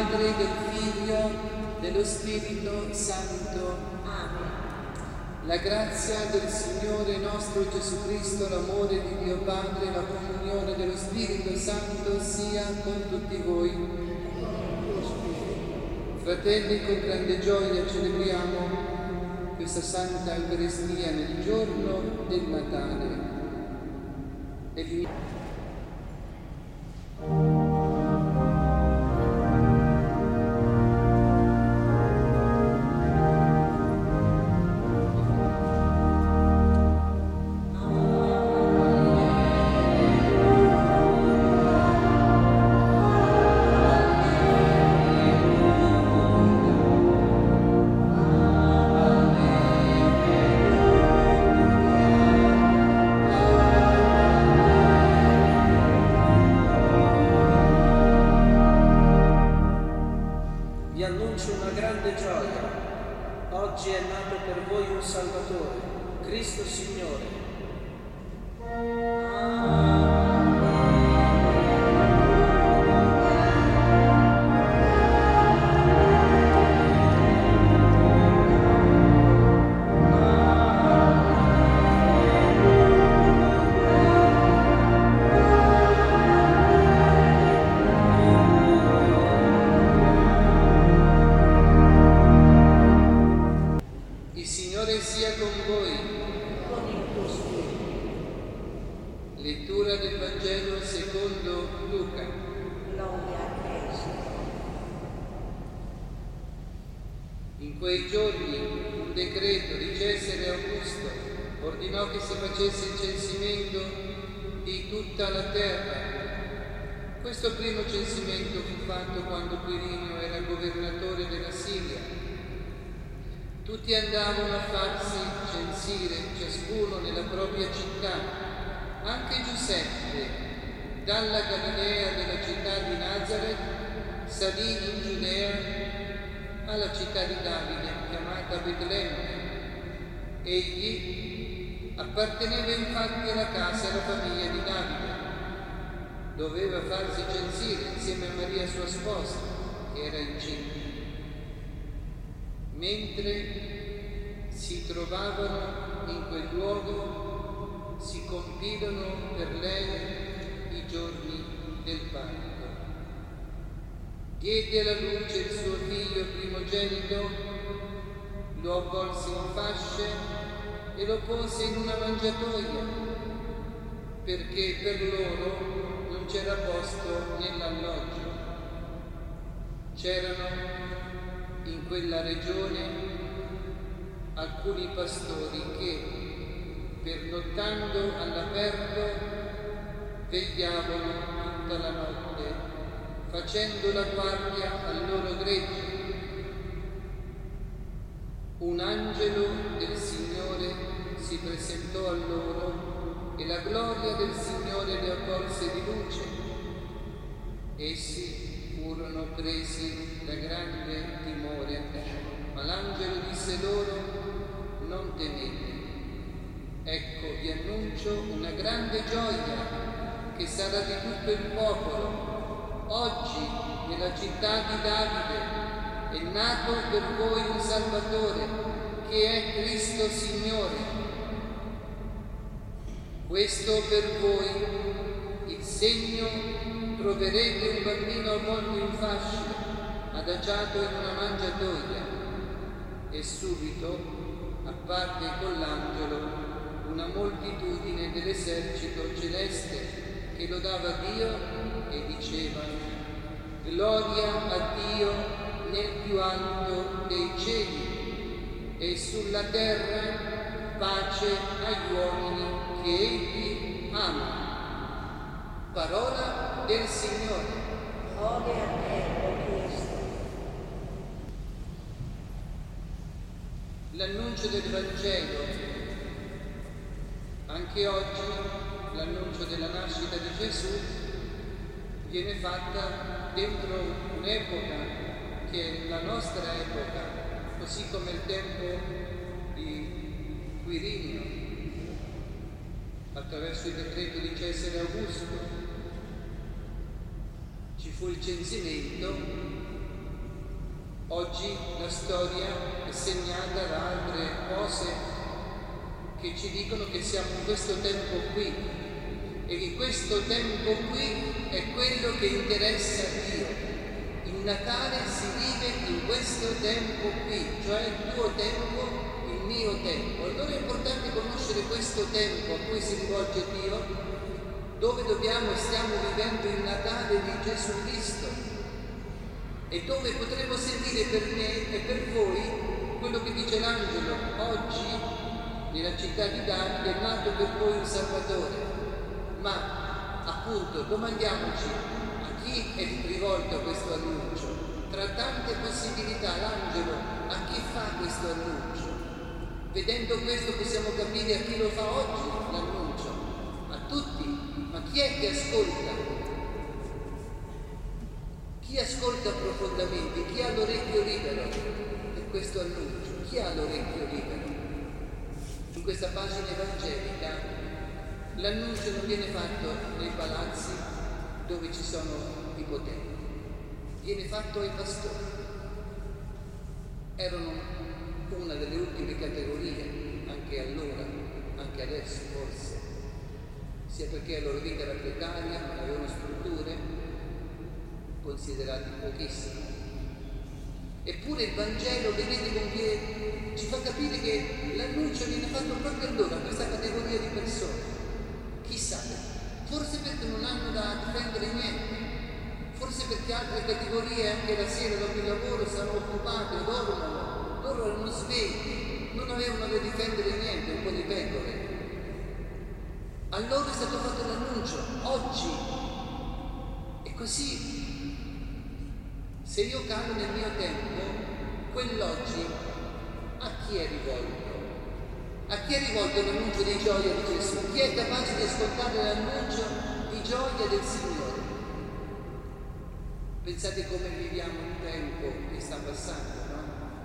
Padre, del Figlio, dello Spirito Santo. Amen. La grazia del Signore nostro Gesù Cristo, l'amore di Dio Padre, la comunione dello Spirito Santo sia con tutti voi. Fratelli, con grande gioia celebriamo questa Santa Eucaristia nel giorno del Natale. Vi annuncio una grande gioia. Oggi è nato per voi un Salvatore, Cristo Signore. Il Signore sia con voi. Con il tuo spirito. Lettura del Vangelo secondo Luca. Gloria a te, Signore. In quei giorni un decreto di Cesare Augusto ordinò che si facesse il censimento di tutta la terra. Questo primo censimento fu fatto quando Quirinio era governatore della Siria. Tutti andavano a farsi censire, ciascuno nella propria città. Anche Giuseppe, dalla Galilea della città di Nazareth, salì in Giudea alla città di Davide, chiamata Betlemme. Egli apparteneva infatti alla casa e alla famiglia di Davide. Doveva farsi censire insieme a Maria sua sposa, che era incinta. Mentre si trovavano in quel luogo, si compirono per lei i giorni del parto. Diede alla luce il suo figlio primogenito, lo avvolse in fasce e lo pose in una mangiatoia, perché per loro non c'era posto nell'alloggio. C'erano in quella regione alcuni pastori che, pernottando all'aperto, vegliavano tutta la notte, facendo la guardia al loro gregge. Un angelo del Signore si presentò a loro e la gloria del Signore li avvolse di luce. Essi furono presi da grande timore, ma l'angelo disse loro: non temete, ecco vi annuncio una grande gioia che sarà di tutto il popolo. Oggi nella città di Davide è nato per voi un Salvatore, che è Cristo Signore. Questo per voi il segno: troverete un bambino avvolto in fasce, adagiato in una mangiatoia. E subito apparve con l'angelo una moltitudine dell'esercito celeste che lodava Dio e diceva: gloria a Dio nel più alto dei cieli e sulla terra pace agli uomini che Egli ama. Parola del Signore. Gloria a te, o Cristo. L'annuncio del Vangelo. Anche oggi l'annuncio della nascita di Gesù viene fatta dentro un'epoca che è la nostra epoca, così come il tempo di Quirinio, attraverso il decreto di Cesare Augusto. Ci fu il censimento Oggi la storia è segnata da altre cose che ci dicono che siamo in questo tempo qui e che questo tempo qui è quello che interessa a Dio. Il Natale si vive in questo tempo qui, cioè il tuo tempo, il mio tempo. Allora è importante conoscere questo tempo a cui si rivolge Dio, dove stiamo vivendo il Natale di Gesù Cristo e dove potremo sentire per me e per voi quello che dice l'angelo: oggi nella città di Davide è nato per voi un Salvatore. Ma appunto domandiamoci a chi è rivolto questo annuncio. Tra tante possibilità l'angelo a chi fa questo annuncio? Vedendo questo possiamo capire a chi lo fa oggi l'annuncio. A tutti. Ma chi è che ascolta? Chi ascolta profondamente? Chi ha l'orecchio libero per questo annuncio? Chi ha l'orecchio libero? In questa pagina evangelica l'annuncio non viene fatto nei palazzi dove ci sono i potenti, viene fatto ai pastori. Erano una delle ultime categorie, anche allora, anche adesso forse, sia perché la loro vita era precaria, non avevano strutture, considerati pochissimi. Eppure il Vangelo, vedete con che ci fa capire che l'annuncio viene fatto proprio allora a questa categoria di persone. Chissà, forse perché non hanno da difendere niente, forse perché altre categorie anche la sera dopo il lavoro stanno occupate, dormono, loro erano svegli, non avevano da difendere niente, un po' di pecore. Allora è stato fatto l'annuncio, oggi. E così, se io calo nel mio tempo, quell'oggi a chi è rivolto? A chi è rivolto l'annuncio di gioia di Gesù? Chi è capace di ascoltare l'annuncio di gioia del Signore? Pensate come viviamo un tempo che sta passando, no?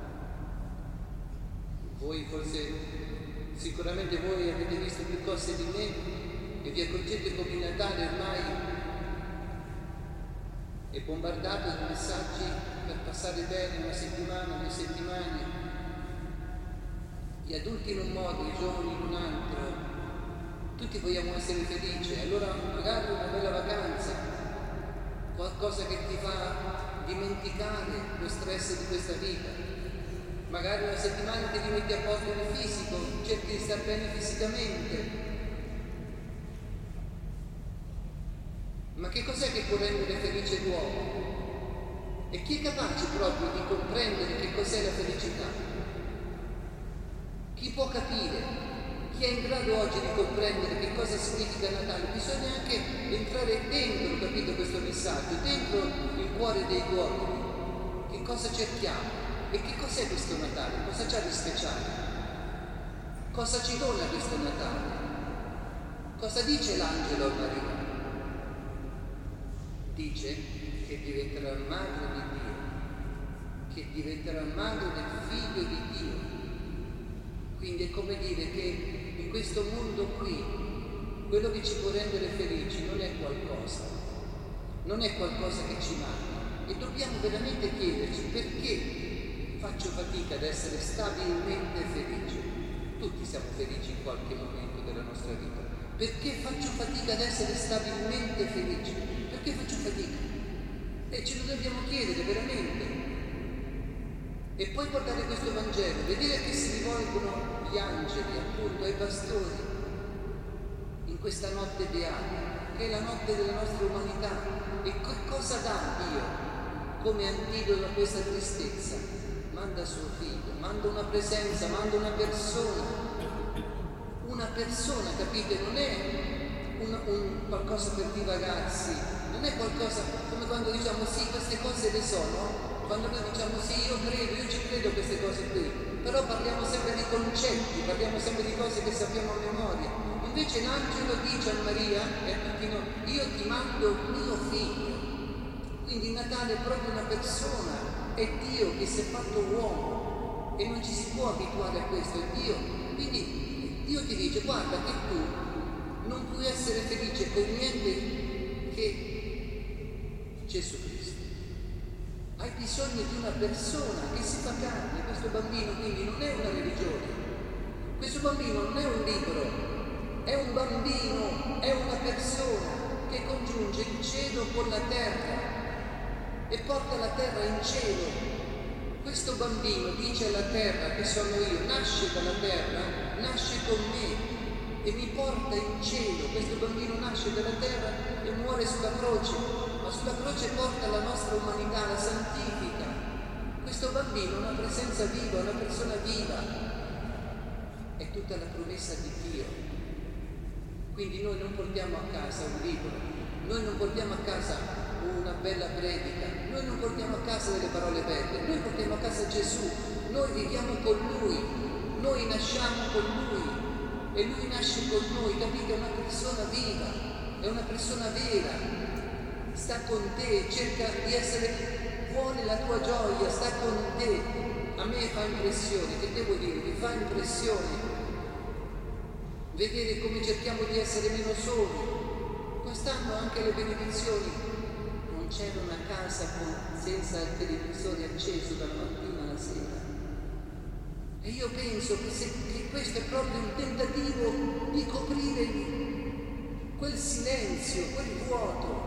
Voi forse, sicuramente voi avete visto più cose di me e vi accorgete come il Natale ormai è bombardato di messaggi per passare bene una settimana, 2 settimane. Gli adulti in un modo, i giovani in un altro, tutti vogliamo essere felici, allora magari una bella vacanza, qualcosa che ti fa dimenticare lo stress di questa vita, magari una settimana ti rimetti a posto il fisico, cerchi di star bene fisicamente, ma che cos'è che può rendere felice l'uomo? E chi è capace proprio di comprendere che cos'è la felicità? Chi può capire? Chi è in grado oggi di comprendere che cosa significa Natale? Bisogna anche entrare dentro, capito, questo messaggio, dentro il cuore dei uomini. Che cosa cerchiamo? E che cos'è questo Natale? Cosa c'ha di speciale? Cosa ci dona questo Natale? Cosa dice l'angelo a Maria? Dice che diventerà madre di Dio, che diventerà madre del figlio di Dio. Quindi è come dire che in questo mondo qui quello che ci può rendere felici non è qualcosa che ci manca, e dobbiamo veramente chiederci perché faccio fatica ad essere stabilmente felice. Tutti siamo felici in qualche momento della nostra vita. Perché faccio fatica ad essere stabilmente felice? Perché faccio fatica? E ce lo dobbiamo chiedere veramente. E poi guardare questo Vangelo, vedere che si rivolgono gli angeli appunto ai pastori in questa notte beata, che è la notte della nostra umanità. E cosa dà Dio come antidoto a questa tristezza? Manda suo figlio, manda una presenza, manda una persona, capite? Non è un qualcosa per divagarsi, non è qualcosa come quando diciamo sì, queste cose le sono. Quando noi diciamo sì, io ci credo a queste cose qui, però parliamo sempre di concetti, parliamo sempre di cose che sappiamo a memoria. Invece l'angelo dice a Maria e a tutti noi: io ti mando mio figlio. Quindi il Natale è proprio una persona, è Dio che si è fatto uomo e non ci si può abituare a questo, è Dio. Quindi Dio ti dice: guarda che tu non puoi essere felice con niente che Gesù Cristo. Hai bisogno di una persona che si fa carne. Questo bambino quindi non è una religione, questo bambino non è un libro, è un bambino, è una persona che congiunge il cielo con la terra e porta la terra in cielo. Questo bambino dice alla terra che sono io, nasce dalla terra, nasce con me e mi porta in cielo. Questo bambino nasce dalla terra e muore sulla croce, ma sulla croce porta la nostra umanità, la santifica. Questo bambino è una presenza viva, una persona viva, è tutta la promessa di Dio. Quindi noi non portiamo a casa un libro, noi non portiamo a casa una bella predica, noi non portiamo a casa delle parole belle, noi portiamo a casa Gesù, noi viviamo con Lui, noi nasciamo con Lui e Lui nasce con noi, capite? È una persona viva, è una persona vera, sta con te, cerca di essere, vuole la tua gioia, sta con te. A me fa impressione, che devo dire, mi fa impressione vedere come cerchiamo di essere meno soli. Quest'anno anche le benedizioni, non c'era una casa senza il televisore acceso dalla mattina alla sera. E io penso che questo è proprio un tentativo di coprire quel silenzio, quel vuoto.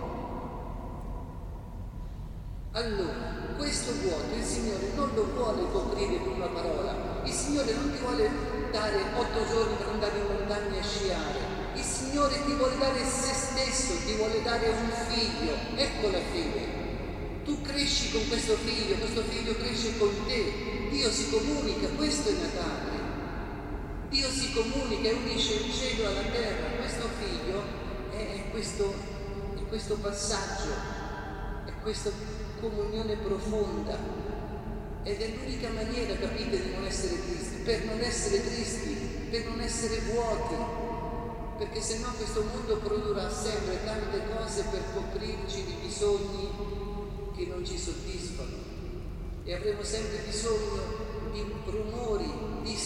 Allora, questo vuoto il Signore non lo vuole coprire con una parola. Il Signore non ti vuole dare 8 giorni per andare in montagna a sciare. Il Signore ti vuole dare se stesso, ti vuole dare un figlio. Ecco la fede. Tu cresci con questo figlio cresce con te. Dio si comunica, questo è Natale. Dio si comunica e unisce il cielo alla terra. Questo figlio è questo passaggio, è questa comunione profonda. Ed è l'unica maniera, capite, di non essere tristi, per non essere tristi, per non essere vuoti. Perché se no questo mondo produrrà sempre tante cose per coprirci di bisogni che non ci soddisfano e avremo sempre bisogno di rumori, di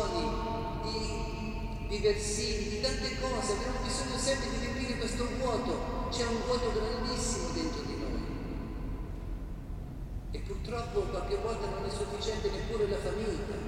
suoni, di versini, di tante cose. Avremo bisogno sempre di riempire questo vuoto. C'è un vuoto grandissimo dentro di noi e purtroppo qualche volta non è sufficiente neppure la famiglia.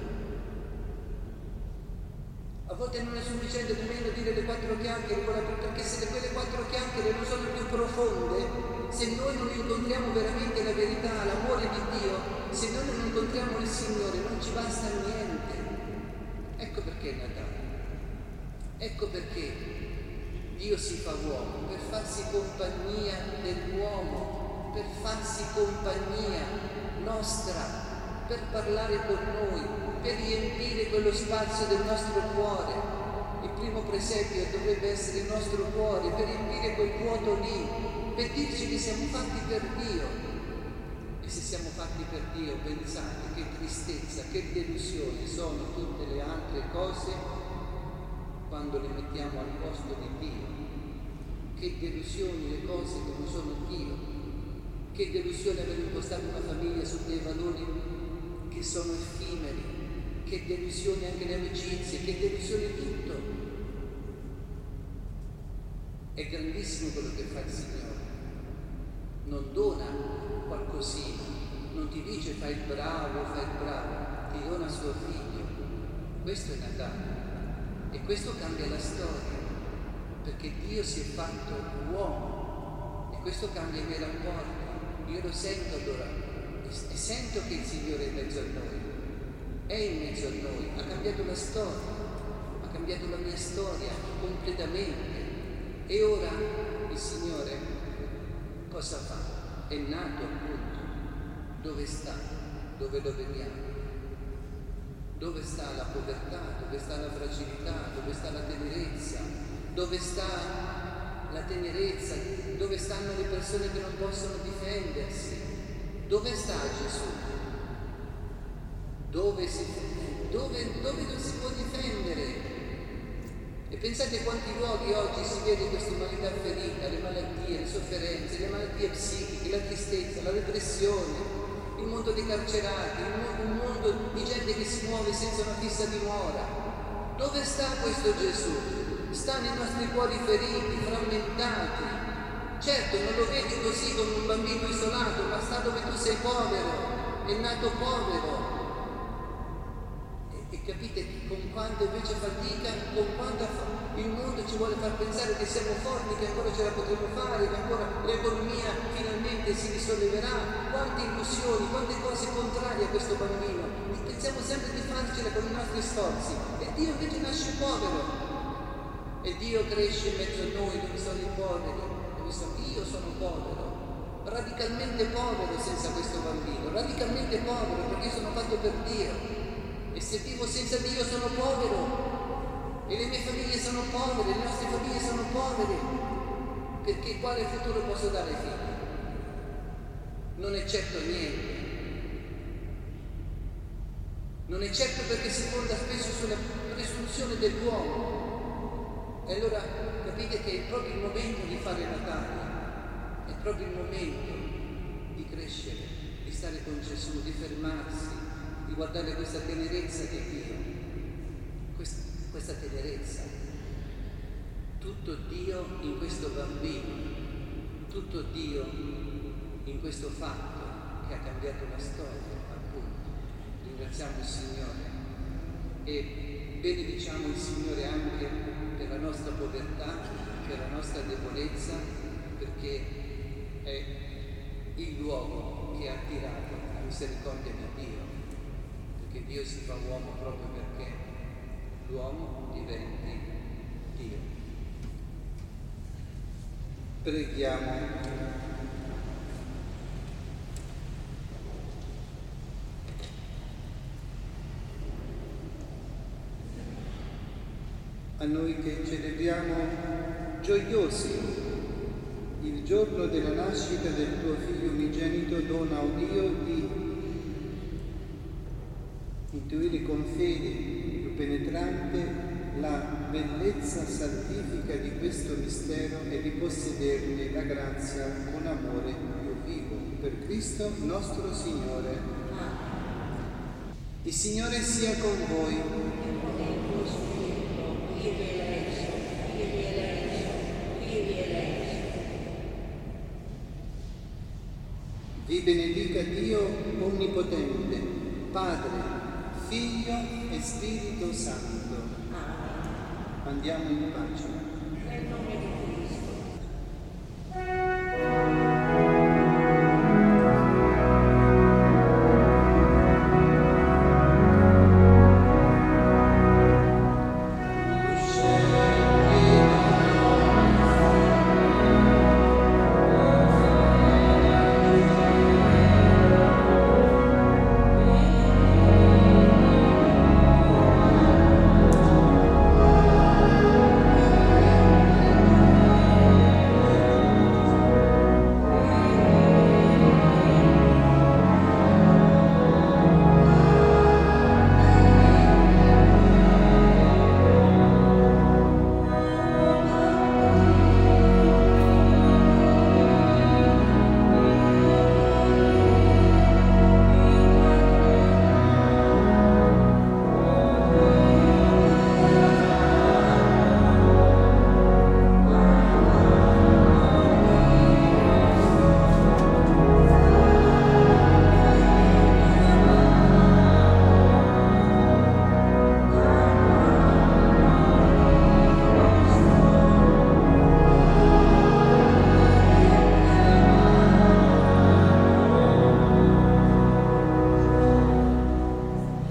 A volte non è sufficiente nemmeno dire le 4 chiacchiere, perché se quelle 4 chiacchiere non sono più profonde, se noi non incontriamo veramente la verità, l'amore di Dio, se noi non incontriamo il Signore, non ci basta niente. Ecco perché è Natale. Ecco perché Dio si fa uomo, per farsi compagnia dell'uomo, per farsi compagnia nostra, per parlare con noi, per riempire quello spazio del nostro cuore. Il primo presepio dovrebbe essere il nostro cuore, per riempire quel vuoto lì, per dirci che siamo fatti per Dio. E se siamo fatti per Dio, pensate che tristezza, che delusione sono tutte le altre cose quando le mettiamo al posto di Dio. Che delusioni le cose che non sono Dio. Che delusione aver impostato una famiglia su dei valori che sono effimeri. Che delusione anche le amicizie, che delusione tutto. È grandissimo quello che fa il Signore. Non dona qualcosina, non ti dice fai il bravo, ti dona suo figlio. Questo è Natale e questo cambia la storia, perché Dio si è fatto uomo e questo cambia i miei rapporti. Io lo sento allora e sento che il Signore è in mezzo a noi. È in mezzo a noi, ha cambiato la storia, ha cambiato la mia storia completamente. E ora il Signore cosa fa? È nato appunto. Dove sta? Dove lo vediamo? Dove sta la povertà? Dove sta la fragilità? Dove sta la tenerezza? Dove sta la tenerezza? Dove stanno le persone che non possono difendersi? Dove sta Gesù? Dove non si può difendere? E pensate quanti luoghi oggi si vede questa umanità ferita, le malattie, le sofferenze, le malattie psichiche, la tristezza, la depressione, il mondo dei carcerati, un mondo di gente che si muove senza una fissa dimora. Dove sta questo Gesù? Sta nei nostri cuori feriti, frammentati, Certo, non lo vedi così come un bambino isolato, ma sta dove tu sei povero, è nato povero. E capite con quanta invece fatica, con quanta il mondo ci vuole far pensare che siamo forti, che ancora ce la potremo fare, che ancora l'economia finalmente si risolleverà, quante illusioni, quante cose contrarie a questo bambino. E pensiamo sempre di farcela con i nostri sforzi. E Dio invece nasce povero. E Dio cresce in mezzo a noi, dove sono i poveri. Io sono povero, radicalmente povero senza questo bambino, radicalmente povero perché sono fatto per Dio. E se vivo senza Dio sono povero, e le mie famiglie sono povere, le nostre famiglie sono povere, perché quale futuro posso dare ai figli? Non è certo niente. Non è certo perché si fonda spesso sulla presunzione dell'uomo. E allora capite che è proprio il momento di fare Natale, è proprio il momento di crescere, di stare con Gesù, di fermarsi, di guardare questa tenerezza che è Dio, questa tenerezza. Tutto Dio in questo bambino, tutto Dio in questo fatto che ha cambiato la storia, appunto. Ringraziamo il Signore e benediciamo il Signore anche per la nostra povertà, per la nostra debolezza, perché è il luogo che ha attirato la misericordia di Dio, perché Dio si fa uomo proprio perché l'uomo diventi Dio. Preghiamo. A noi che celebriamo gioiosi il giorno della nascita del tuo Figlio unigenito, dona, o Dio, di intuire con fede più penetrante la bellezza salvifica di questo mistero e di possederne la grazia con amore più vivo. Per Cristo nostro Signore. Il Signore sia con voi. Vi benedica Dio Onnipotente, Padre, Figlio e Spirito Santo. Andiamo in pace.